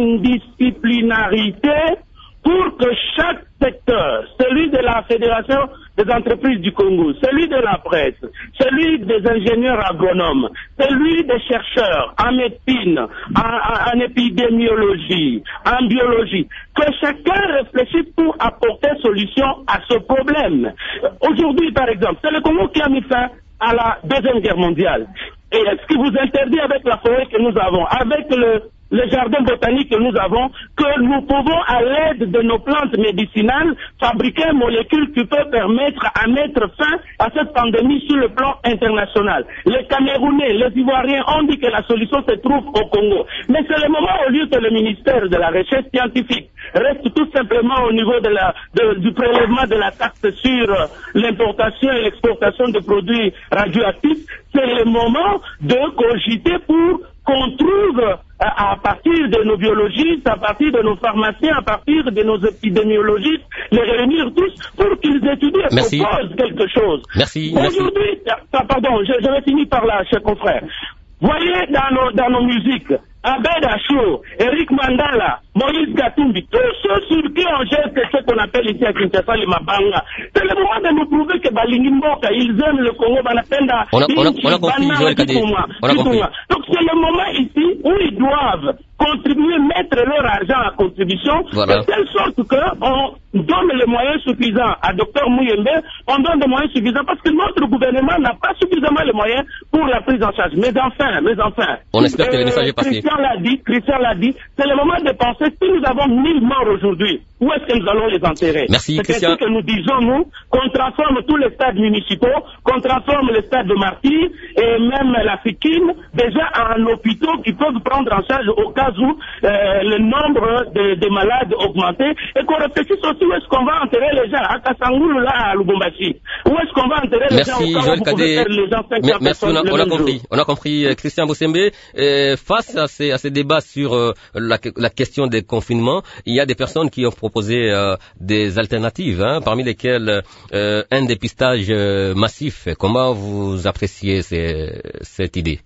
B: indisciplinarité pour que chaque secteur, celui de la Fédération des entreprises du Congo, celui de la presse, celui des ingénieurs agronomes, celui des chercheurs en médecine, en, en, en épidémiologie, en biologie, que chacun réfléchisse pour apporter solution à ce problème. Aujourd'hui, par exemple, c'est le Congo qui a mis fin à la Deuxième Guerre mondiale. Et est-ce qui vous interdit avec la forêt que nous avons, avec le, le jardin botanique que nous avons, que nous pouvons, à l'aide de nos plantes médicinales, fabriquer une molécule qui peut permettre à mettre fin à cette pandémie sur le plan international? Les Camerounais, les Ivoiriens ont dit que la solution se trouve au Congo. Mais c'est le moment, au lieu que le ministère de la Recherche scientifique reste tout simplement au niveau de la, de, du prélèvement de la taxe sur euh, l'importation et l'exportation de produits radioactifs, c'est le moment de cogiter pour qu'on trouve à, à partir de nos biologistes, à partir de nos pharmaciens, à partir de nos épidémiologistes, les réunir tous pour qu'ils étudient et proposent quelque chose.
A: Merci.
B: Aujourd'hui, ah, pardon, je, je vais finir par là, chers confrères. Voyez dans nos, dans nos musiques, Abed Achou, Eric Mandala, Moïse Katumbi, tous ceux sur qui on jette ce qu'on appelle ici à Kinshasa les Mabanga. C'est le moment de nous prouver que Balingi Mboka, ils aiment le Congo, Banapenda,
A: on a, on a, on a compris, Joël Kadé. On a compris.
B: Donc c'est le moment ici où ils doivent contribuer, mettre leur argent à contribution, voilà, de telle sorte qu'on donne les moyens suffisants à Dr Muyembe, on donne des moyens suffisants parce que notre gouvernement n'a pas suffisamment les moyens pour la prise en charge. Mais enfin, mais enfin.
A: On espère euh, que le message est passé.
B: Christian l'a dit, Christian l'a dit, c'est le moment de penser, si nous avons mille morts aujourd'hui, où est-ce que nous allons les enterrer?
A: Merci,
B: c'est
A: Christian.
B: C'est que nous disons, nous, qu'on transforme tous les stades municipaux, qu'on transforme les stades de Martyrs et même la Fikine déjà en hôpitaux qui peuvent prendre en charge au cas où euh, le nombre de, de malades augmentait, et qu'on réfléchisse aussi où est-ce qu'on va enterrer les gens, à Kassangoulou, là, à Lubumbashi. Où est-ce qu'on va enterrer les
A: Merci,
B: gens au cas où vous pouvez faire les gens cinquante
A: Merci, on a, on a compris.
B: Jour.
A: On a compris, euh, Christian Bossembe. Euh, face à ces, à ces débats sur euh, la, la question des confinements, il y a des personnes qui ont proposé euh, des alternatives, hein, parmi lesquelles euh, un dépistage euh, massif. Comment vous appréciez ces, cette idée?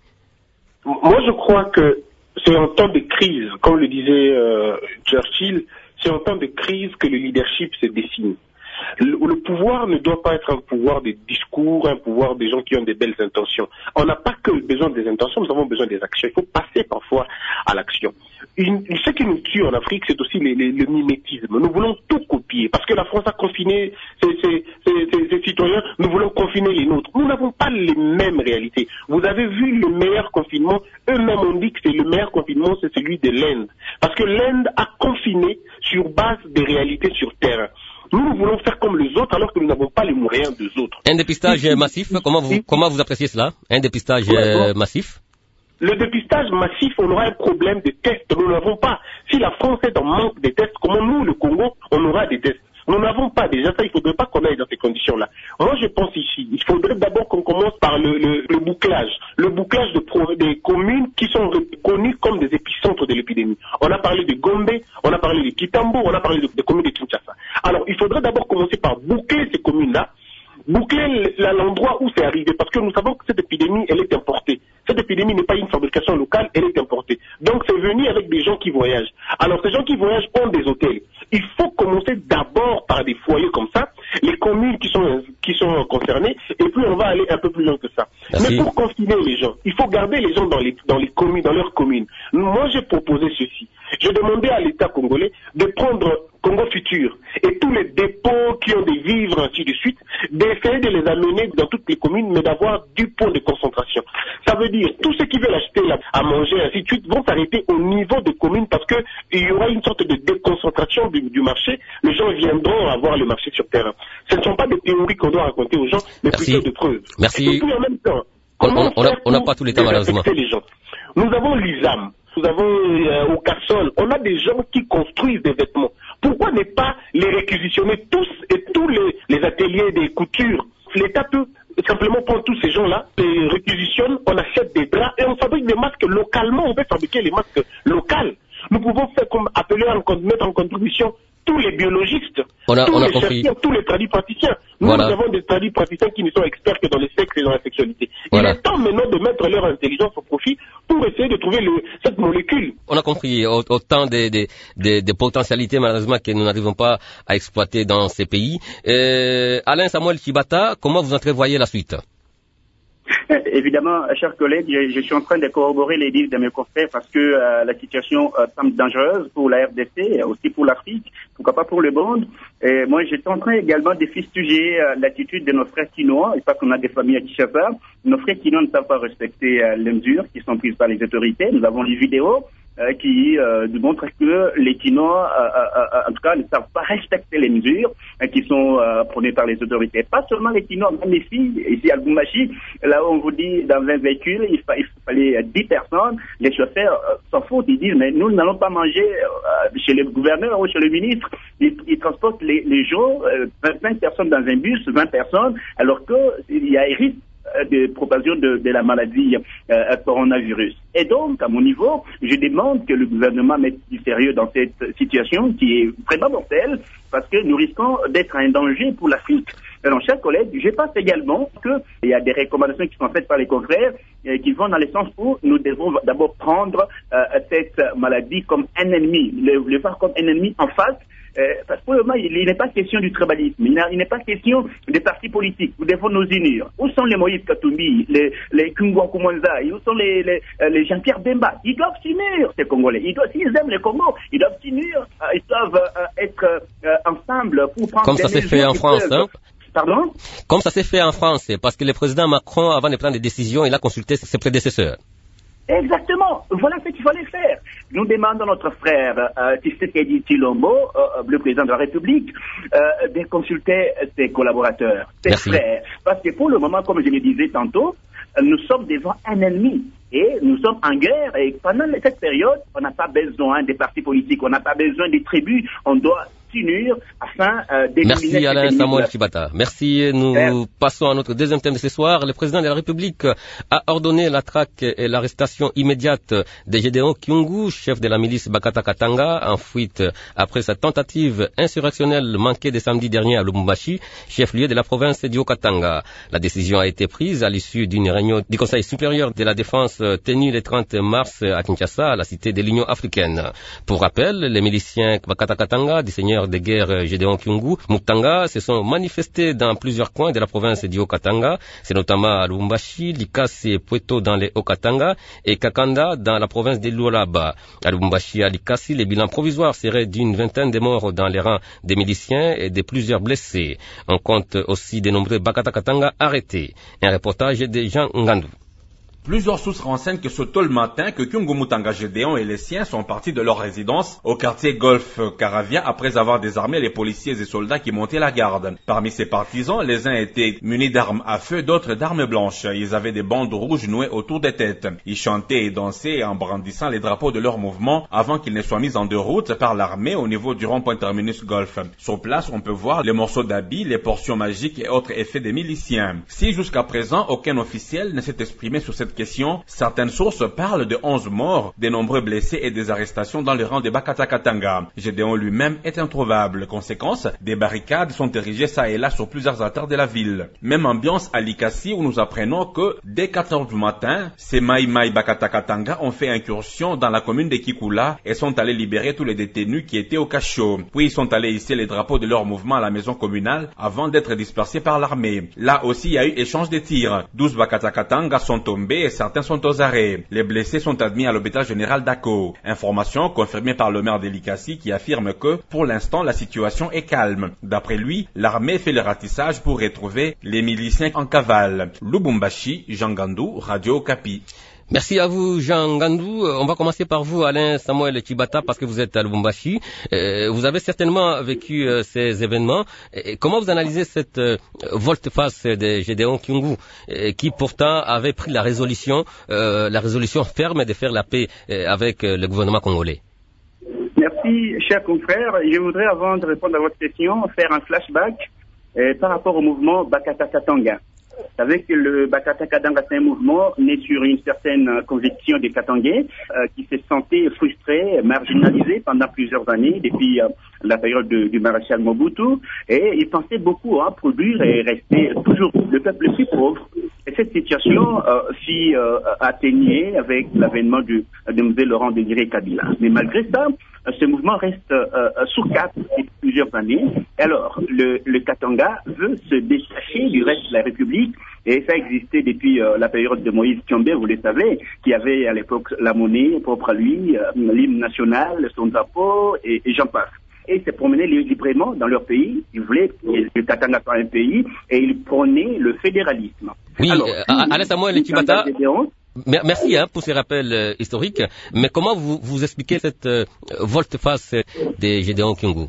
C: Moi, je crois que c'est en temps de crise, comme le disait euh, Churchill, c'est en temps de crise que le leadership se dessine. Le, le pouvoir ne doit pas être un pouvoir de discours, un pouvoir des gens qui ont des belles intentions. On n'a pas que besoin des intentions, nous avons besoin des actions. Il faut passer parfois à l'action. Une, ce qui nous tue en Afrique, c'est aussi les, les, le mimétisme. Nous voulons tout copier. Parce que la France a confiné ses, ses, ses, ses, ses citoyens, nous voulons confiner les nôtres. Nous n'avons pas les mêmes réalités. Vous avez vu le meilleur confinement, eux-mêmes ont dit que c'est le meilleur confinement, c'est celui de l'Inde. Parce que l'Inde a confiné sur base des réalités sur terrain. Nous, nous voulons faire comme les autres alors que nous n'avons pas les moyens des autres.
A: Un dépistage ici, massif, comment vous, comment vous appréciez cela? Un dépistage ouais, massif?
C: Le dépistage massif, on aura un problème de tests. Nous n'avons pas. Si la France est en manque de tests, comment nous, le Congo, on aura des tests? Nous n'avons pas déjà ça, il ne faudrait pas qu'on aille dans ces conditions-là. Moi, je pense ici, il faudrait d'abord qu'on commence par le, le, le bouclage. Le bouclage de pro, des communes qui sont connues comme des épicentres de l'épidémie. On a parlé de Gombe, on a parlé de Kitambo, on a parlé des de communes de Kinshasa. Alors, il faudrait d'abord commencer par boucler ces communes-là, boucler l'endroit où c'est arrivé, parce que nous savons que cette épidémie, elle est importée. Cette épidémie n'est pas une fabrication locale, elle est importée. Donc c'est venu avec des gens qui voyagent. Alors ces gens qui voyagent ont des hôtels. Il garder les gens dans les, dans les communes, dans leurs communes. Moi, j'ai proposé ceci. J'ai demandé à l'État congolais de prendre Congo Futur et tous les dépôts qui ont des vivres, ainsi de suite, d'essayer de les amener dans toutes les communes, mais d'avoir du point de concentration. Ça veut dire, tous ceux qui veulent acheter à manger, ainsi de suite, vont s'arrêter au niveau des communes parce qu'il y aura une sorte de déconcentration du, du marché. Les gens viendront avoir le marché sur terrain. Ce ne sont pas des théories qu'on doit raconter aux gens, mais Merci. plutôt de preuves.
A: Merci.
C: Et puis en même temps,
A: on n'a pas tous les temps, malheureusement.
C: Les gens. Nous avons l'I S A M. Nous avons euh, au Cassol, on a des gens qui construisent des vêtements. Pourquoi ne pas les réquisitionner tous et tous les, les ateliers des coutures? L'État peut simplement prendre tous ces gens-là, les réquisitionne, on achète des draps et on fabrique des masques localement. On peut fabriquer les masques locaux. Nous pouvons faire comme appeler à mettre en contribution tous les biologistes,
A: on a,
C: tous
A: on a
C: les
A: compris.
C: chercheurs, tous les tradipraticiens. Nous,
A: voilà.
C: nous avons des tradipraticiens qui ne sont experts que dans les sexes et dans la sexualité. Voilà. Il est temps maintenant de mettre leur intelligence au profit pour essayer de trouver le, cette molécule.
A: On a compris autant des, des, des, des potentialités malheureusement que nous n'arrivons pas à exploiter dans ces pays. Euh, Alain Samuel Chibata, comment vous entrevoyez la suite?
D: Évidemment, chers collègues, je, je suis en train de corroborer les dires de mes confrères parce que euh, la situation euh, semble dangereuse pour la R D C, aussi pour l'Afrique, pourquoi pas pour le monde. Et moi, j'étais en train également de fustiger euh, l'attitude de nos frères chinois, et pas qu'on a des familles à Kinshasa. Nos frères chinois ne savent pas respecter euh, les mesures qui sont prises par les autorités. Nous avons les vidéos euh, qui euh, nous montrent que les Chinois, euh, euh, en tout cas, ne savent pas respecter les mesures euh, qui sont euh, prônées par les autorités. Pas seulement les Chinois, même les filles, ici à Lubumbashi, là où on vous dit dans un véhicule, il, fa il fallait dix personnes, les chauffeurs euh, s'en foutent, ils disent, mais nous n'allons pas manger euh, chez le gouverneur ou chez le ministre. Ils, ils transportent les, les gens, euh, vingt-cinq personnes dans un bus, vingt personnes, alors qu'il y a un risque de propagation de, de la maladie euh, coronavirus. Et donc, à mon niveau, je demande que le gouvernement mette du sérieux dans cette situation qui est vraiment mortelle, parce que nous risquons d'être un danger pour l'Afrique. Alors, chers collègues, je pense également qu'il y a des recommandations qui sont faites par les confrères euh, qui vont dans le sens où nous devons d'abord prendre euh, cette maladie comme un ennemi, le, le voir comme un ennemi en face. Euh, parce que pour le moment, il, il n'est pas question du tribalisme, il, il n'est pas question des partis politiques. Nous devons nous unir. Où sont les Moïse Katumbi, les, les Kungwa Kumanza, où sont les, les, les Jean-Pierre Bemba? Ils doivent s'unir, ces Congolais. Ils doivent, s'ils aiment le Congo, ils doivent s'unir. Euh, ils doivent euh, être euh, ensemble pour prendre
A: Comme
D: des
A: ça s'est fait en France, hein?
D: Pardon?
A: Comme ça s'est fait en France, parce que le président Macron, avant de prendre des décisions, il a consulté ses prédécesseurs.
D: Exactement. Voilà ce qu'il fallait faire. Nous demandons à notre frère euh, Tshisekedi Tshilombo, euh, le président de la République, euh, de consulter ses collaborateurs, ses
A: Merci.
D: frères. Parce que pour le moment, comme je le disais tantôt, euh, nous sommes devant un ennemi. Et nous sommes en guerre. Et pendant cette période, on n'a pas besoin des partis politiques, on n'a pas besoin des tribus. On doit s'unir afin euh, d'éliminer...
A: Merci Alain Samuel Chibata. Merci. Nous Merci. passons à notre deuxième thème de ce soir. Le président de la République a ordonné la traque et l'arrestation immédiate de Gédéon Kyungu, chef de la milice Bakata Katanga, en fuite après sa tentative insurrectionnelle manquée de samedi dernier à Lubumbashi, chef-lieu de la province du Haut-Katanga. La décision a été prise à l'issue d'une réunion du Conseil supérieur de la défense tenue le trente mars à Kinshasa, à la cité de l'Union africaine. Pour rappel, les miliciens Bakata Katanga, du seigneur de guerre Gédéon Kyungu Mutanga, se sont manifestés dans plusieurs coins de la province du Haut-Katanga. C'est notamment à Lubumbashi, Likasi et Pweto dans les Haut-Katanga et Kakanda dans la province de Lualaba. À Lubumbashi et à Likasi, les bilans provisoires seraient d'une vingtaine de morts dans les rangs des miliciens et de plusieurs blessés. On compte aussi de nombreux Bakata Katanga arrêtés. Un reportage de Jean Ngandou.
F: Plusieurs sources renseignent que ce tôt le matin que Kyungu Mutanga Gédéon et les siens sont partis de leur résidence au quartier Golf Caravia après avoir désarmé les policiers et soldats qui montaient la garde. Parmi ces partisans, les uns étaient munis d'armes à feu, d'autres d'armes blanches. Ils avaient des bandes rouges nouées autour des têtes. Ils chantaient et dansaient en brandissant les drapeaux de leur mouvement avant qu'ils ne soient mis en déroute par l'armée au niveau du rond-point terminus Golf. Sur place, on peut voir les morceaux d'habits, les portions magiques et autres effets des miliciens. Si jusqu'à présent, aucun officiel ne s'est exprimé sur cette question, certaines sources parlent de onze morts, de nombreux blessés et des arrestations dans les rangs de Bakata Katanga. Gédéon lui-même est introuvable. Conséquence, des barricades sont érigées ça et là sur plusieurs artères de la ville. Même ambiance à Likasi où nous apprenons que dès quatre heures du matin, ces Mai Mai Bakata Katanga ont fait incursion dans la commune de Kikula et sont allés libérer tous les détenus qui étaient au cachot. Puis ils sont allés hisser les drapeaux de leur mouvement à la maison communale avant d'être dispersés par l'armée. Là aussi, il y a eu échange de tirs. douze Bakata Katanga sont tombés évacués et certains sont aux arrêts. Les blessés sont admis à l'hôpital général d'Ako. Information confirmée par le maire d'Elikasi qui affirme que, pour l'instant, la situation est calme. D'après lui, l'armée fait le ratissage pour retrouver les miliciens en cavale. Lubumbashi, Jean Gandou, Radio Okapi.
A: Merci à vous, Jean Gandou. On va commencer par vous, Alain Samuel Chibata, parce que vous êtes à Lubumbashi. Euh, vous avez certainement vécu euh, ces événements. Et comment vous analysez cette euh, volte-face de Gédéon Kyungu, euh, qui pourtant avait pris la résolution, euh, la résolution ferme de faire la paix euh, avec euh, le gouvernement congolais?
D: Merci, chers confrères. Je voudrais, avant de répondre à votre question, faire un flashback euh, par rapport au mouvement Bakata Katanga. Vous savez que le Bakata Katanga, c'est un mouvement né sur une certaine conviction des Katangais euh, qui se sentaient frustrés, marginalisés pendant plusieurs années, depuis euh, la période de, du maréchal Mobutu, et ils pensaient beaucoup à produire et rester toujours le peuple le plus pauvre. Et cette situation euh, fit euh, atténuer avec l'avènement de, de M. Laurent Désiré Kabila. Mais malgré ça, ce mouvement reste euh, sous cap depuis plusieurs années. Alors, le, le Katanga veut se détacher du reste de la République, et ça existait depuis euh, la période de Moïse Tshombe, vous le savez, qui avait à l'époque la monnaie propre à lui, euh, l'hymne national, son drapeau, et, et j'en passe. Et ils se promenaient librement dans leur pays. Ils voulaient que le Katanga soit un pays, et ils prônaient le fédéralisme.
A: Oui, Alors, euh, Alain Samuel Chibata, merci hein, pour ces rappels euh, historiques. Mais comment vous, vous expliquez cette euh, volte-face de Gédéon Kyungu?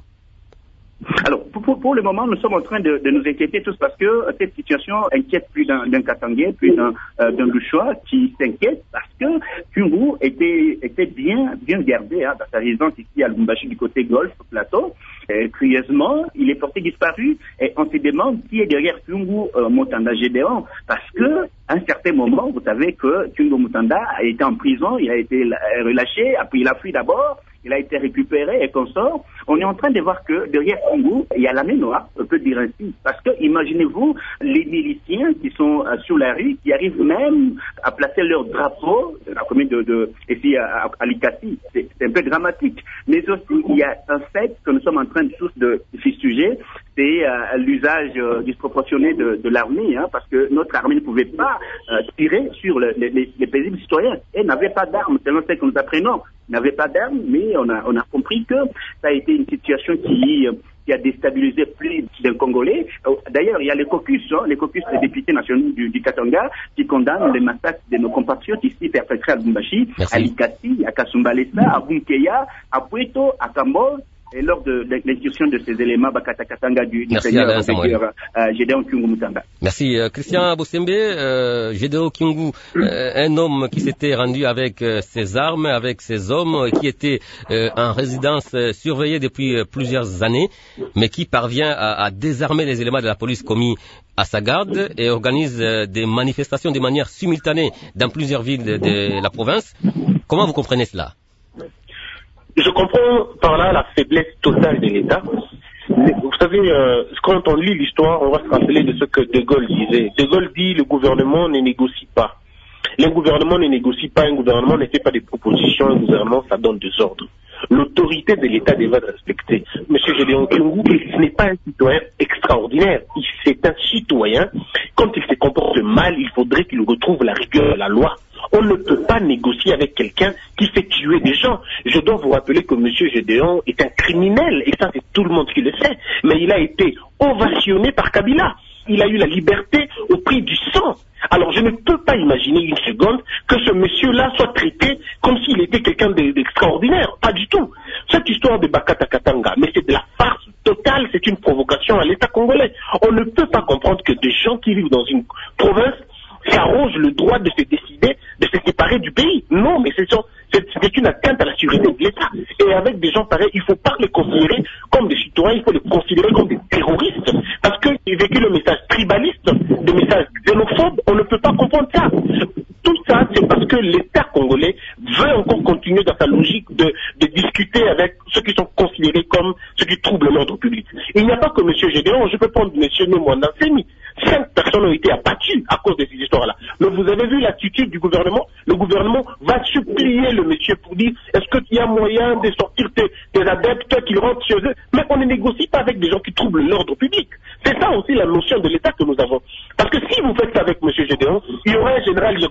D: Alors, pour, pour le moment, nous sommes en train de, de nous inquiéter tous parce que cette situation inquiète plus d'un, d'un Katangais, plus d'un, euh, d'un Luchois qui s'inquiète parce que Kyungu était, était bien, bien gardé hein, dans sa résidence ici à Lubumbashi du côté Golfe, Plateau. Et, curieusement, il est porté disparu et on se demande qui est derrière Kyungu euh, Mutanda Gédéon parce que à un certain moment, vous savez que Kyungu Mutanda a été en prison, il a été relâché, après il a fui d'abord. Il a été récupéré et consort. On est en train de voir que derrière Kyungu, il y a la main noire, on peut dire ainsi. Parce que, imaginez-vous, les miliciens qui sont euh, sur la rue, qui arrivent même à placer leur drapeau, la commune de, de ici à, à Likasi. C'est, c'est un peu dramatique. Mais aussi, il y a un fait que nous sommes en train de tous de fistuger, c'est euh, l'usage euh, disproportionné de, de l'armée, hein, parce que notre armée ne pouvait pas euh, tirer sur le, les, les, les paisibles citoyens. Elle n'avait pas d'armes, selon ce que nous apprenons. N'avait pas d'armes, mais on a, on a compris que ça a été une situation qui, qui a déstabilisé plus d'un Congolais. D'ailleurs, il y a les caucus, hein, les caucus des députés nationaux du, du Katanga qui condamnent les massacres de nos compatriotes ici perpétrés à Lubumbashi, à Likasi, à Kasumbalesa, à Bunkeya, à Pueto, à Kambo. Et lors de, de l'incursion de ces éléments, Bakata Katanga du, du seigneur euh, Gédéon Kyungu Mutanda.
A: Merci. Euh, Christian Bosembe, euh, Gédéon Kyungu, euh, un homme qui s'était rendu avec euh, ses armes, avec ses hommes, et qui était euh, en résidence euh, surveillée depuis euh, plusieurs années, mais qui parvient à, à désarmer les éléments de la police commis à sa garde et organise euh, des manifestations de manière simultanée dans plusieurs villes de, de la province. Comment vous comprenez cela?
C: Je comprends par là la faiblesse totale de l'État. Vous savez, euh, quand on lit l'histoire, on va se rappeler de ce que De Gaulle disait. De Gaulle dit le gouvernement ne négocie pas. Le gouvernement ne négocie pas, un gouvernement ne fait pas des propositions, un gouvernement, ça donne des ordres. L'autorité de l'État devrait être respectée. Monsieur Gédéon Kyungu, ce n'est pas un citoyen extraordinaire. C'est un citoyen. Quand il se comporte mal, il faudrait qu'il retrouve la rigueur de la loi. On ne peut pas négocier avec quelqu'un qui fait tuer des gens. Je dois vous rappeler que M. Gédéon est un criminel, et ça c'est tout le monde qui le sait, mais il a été ovationné par Kabila. Il a eu la liberté au prix du sang. Alors je ne peux pas imaginer une seconde que ce monsieur-là soit traité comme s'il était quelqu'un d'extraordinaire. Pas du tout. Cette histoire de Bakata Katanga, mais c'est de la farce totale, c'est une provocation à l'État congolais. On ne peut pas comprendre que des gens qui vivent dans une province s'arrogent le droit de se décider de se séparer du pays. Non, mais c'est, c'est, c'est une atteinte à la sécurité de l'État. Et avec des gens pareils, il ne faut pas les considérer comme des citoyens, il faut les considérer comme des terroristes. Parce qu'ils véhiculent le message tribaliste, le message xénophobe, on ne peut pas comprendre ça. Tout ça, c'est parce que l'État congolais veut encore continuer dans sa logique de, de discuter avec ceux qui sont considérés comme ceux qui troublent l'ordre public. Il n'y a pas que M. Gédéon, je peux prendre M. Nemwanda Nsemi. Cinq personnes ont été abattues à cause de ces histoires-là. Mais vous avez vu l'attitude du gouvernement? Le gouvernement va supplier le monsieur pour dire est-ce qu'il y a moyen de sortir tes, tes adeptes qui rentrent chez eux? Mais on ne négocie pas avec des gens qui troublent l'ordre public. C'est ça aussi la notion de l'État que nous avons. Parce que si vous faites ça avec M. Gédéon, il y aura un général Yeko Tumba qui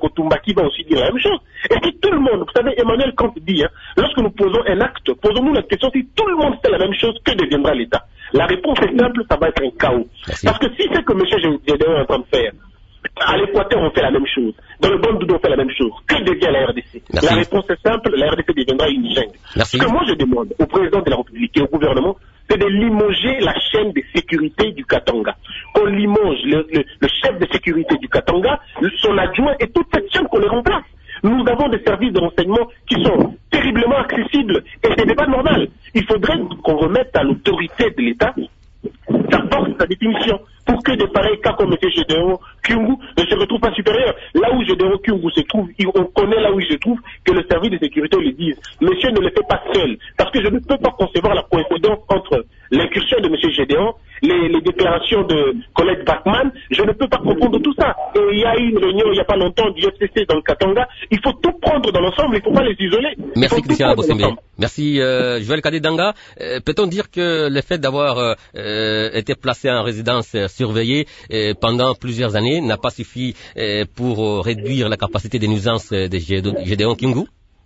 C: qui va aussi dire la même chose. Et puis tout le monde, vous savez, Emmanuel Kant dit, hein, lorsque nous posons un acte, posons-nous la question si tout le monde fait la même chose, que deviendra l'État? La réponse est simple, ça va être un chaos.
A: Merci.
C: Parce que si c'est que M. Gédéon est en train de faire, à l'Équateur on fait la même chose, dans le Bandoudo on fait la même chose, que devient la R D C?
A: Merci.
C: La réponse est simple, la R D C deviendra une jungle.
A: Merci.
C: Ce que moi je demande au président de la République et au gouvernement, c'est de limoger la chaîne de sécurité du Katanga. Qu'on limoge le, le, le chef de sécurité du Katanga, son adjoint et toute cette chaîne qu'on les remplace. Nous avons des services de renseignement qui sont terriblement accessibles et ce n'est pas normal. Il faudrait qu'on remette à l'autorité de l'État sa force, sa définition, pour que de pareils cas comme M. Gédéon Kyungu ne se retrouvent pas supérieurs. Là où Gédéon Kyungu se trouve, on connaît là où il se trouve, que le service de sécurité le dise. Monsieur ne le fait pas seul, parce que je ne peux pas concevoir la coïncidence entre l'incursion de M. Gédéon, les, les déclarations de Colette Bachmann, je ne peux pas comprendre tout ça. Et il y a eu une réunion il n'y a pas longtemps du F C C dans le Katanga, il faut tout prendre dans l'ensemble, il ne faut pas les isoler.
A: Merci Christian Abosembe. Merci euh, Joël Kadedanga. Euh, peut-on dire que le fait d'avoir euh, été placé en résidence surveillée euh, pendant plusieurs années n'a pas suffi euh, pour euh, réduire la capacité de nuisance de Gédéon Kyungu?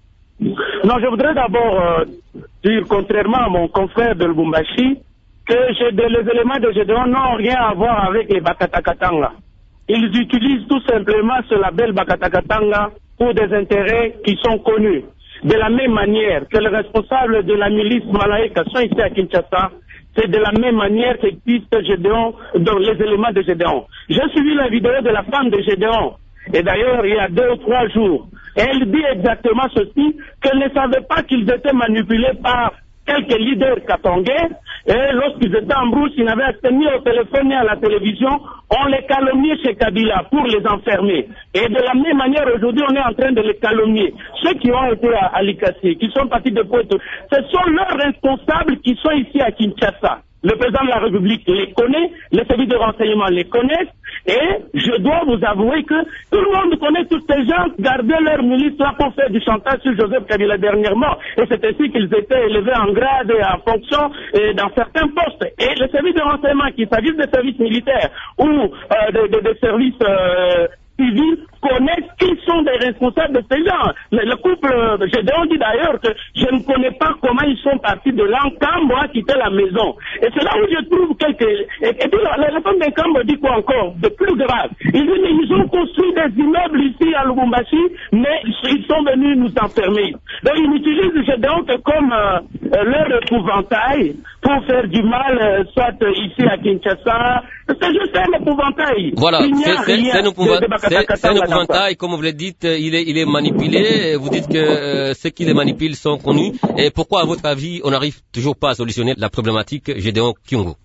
B: Non, je voudrais d'abord euh, dire, contrairement à mon confrère de Lubumbashi, que les éléments de Gédéon n'ont rien à voir avec les Bakatakatanga. Ils utilisent tout simplement ce label Bakatakatanga pour des intérêts qui sont connus. De la même manière que les responsables de la milice Malaïka sont ici à Kinshasa, c'est de la même manière qu'existe Gédéon, dans les éléments de Gédéon. J'ai suivi la vidéo de la femme de Gédéon, et d'ailleurs il y a deux ou trois jours. Elle dit exactement ceci, qu'elle ne savait pas qu'ils étaient manipulés par quelques leaders katangais, et lorsqu'ils étaient en brousse, ils n'avaient accès ni au téléphone ni à la télévision, on les calomniait chez Kabila pour les enfermer. Et de la même manière, aujourd'hui, on est en train de les calomnier. Ceux qui ont été à, à Likasi, qui sont partis de Pointe, ce sont leurs responsables qui sont ici à Kinshasa. Le président de la République les connaît, les services de renseignement les connaissent, et je dois vous avouer que tout le monde connaît tous ces gens qui gardaient leur milice là pour faire du chantage sur Joseph Kabila dernièrement. Et c'est ainsi qu'ils étaient élevés en grade et en fonction et dans certains postes. Et les services de renseignement, qu'il s'agisse des services militaires ou euh, des de, de services euh, civils, connaissent qui sont des responsables de ces gens. Le, le couple, euh, Gédéon dit d'ailleurs que je ne connais pas comment ils sont partis de l'Encambre à quitter la maison. Et c'est là où je trouve quelques... Et, et puis la, la femme d'Encambre dit quoi encore de plus grave? Ils disent, mais ils ont construit des immeubles ici à Lubumbashi, mais ils sont venus nous enfermer. Donc ils utilisent Gédéon comme euh, euh, leur épouvantail pour faire du mal, euh, soit euh, ici à Kinshasa. C'est juste un épouvantail.
A: Voilà, c'est un épouvantail,
B: de
A: comme vous le dites, il est, il est manipulé. Vous dites que euh, ceux qui les manipulent sont connus. Et pourquoi, à votre avis, on n'arrive toujours pas à solutionner la problématique Gédéon Kyungu?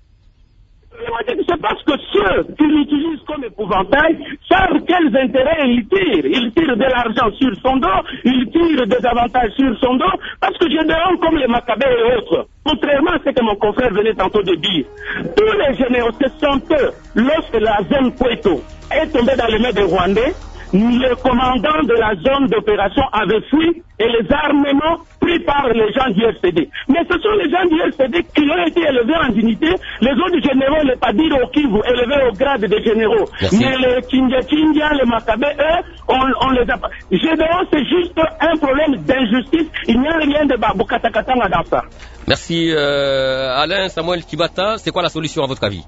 B: C'est parce que ceux qui l'utilisent comme épouvantail savent quels intérêts ils tirent. Ils tirent de l'argent sur son dos, ils tirent des avantages sur son dos, parce que Gédéon, comme les Maccabées et autres, contrairement à ce que mon confrère venait tantôt de dire, tous les généraux, ce sont eux, lorsque la zone Kweto est tombée dans les mains des Rwandais, le commandant de la zone d'opération avait fui et les armements pris par les gens du F C D. Mais ce sont les gens du F C D qui ont été élevés en dignité. Les autres généraux, les Padiri au Kivu, élevés au grade des généraux.
A: Merci.
B: Mais les Kindia Kindia, les Maccabées, eux, on, on les a pas. Gédéon, c'est juste un problème d'injustice. Il n'y a rien de Babukatakatanga dans ça.
A: Merci euh, Alain Samuel Kibata. C'est quoi la solution à votre avis?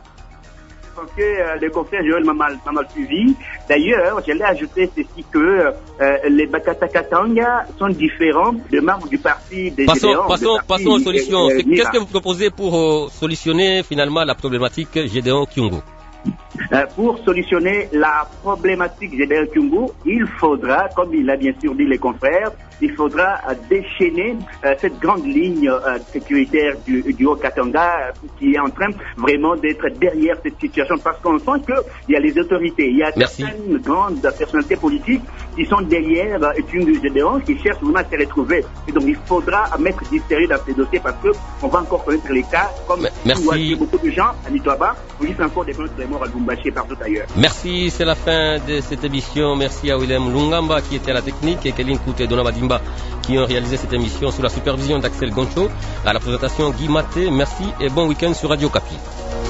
D: Que euh, le confrère Joël m'a mal, mal suivi. D'ailleurs, j'allais ajouter ceci que euh, les Bakatakatanga sont différents des membres du parti des
A: Passons,
D: Gédéons,
A: passons,
D: parti,
A: passons aux solutions.
D: euh,
A: Qu'est-ce que vous proposez pour euh, solutionner finalement la problématique Gédéon Kyungu?
D: Euh, pour solutionner la problématique Gédéon Kyungu, il faudra, comme il a bien sûr dit les confrères, il faudra euh, déchaîner euh, cette grande ligne euh, sécuritaire du, du Haut-Katanga euh, qui est en train vraiment d'être derrière cette situation, parce qu'on sent qu'il y a les autorités, il y a
A: Merci.
D: certaines grandes personnalités politiques qui sont derrière euh, Kyungu Gédéon, qui cherchent vraiment à se retrouver. Et donc il faudra mettre du sérieux dans ces dossiers, parce qu'on va encore connaître les cas, comme
A: Merci.
D: beaucoup de gens à Nitoaba, vous dites encore des gens qui sont morts à Lubumbashi et partout ailleurs.
A: Merci, c'est la fin de cette émission. Merci à Willem Lungamba qui était à la technique et Kéline Koute et Donaba Dimba qui ont réalisé cette émission sous la supervision d'Axel Goncho. À la présentation, Guy Maté. Merci et bon week-end sur Radio Kapi.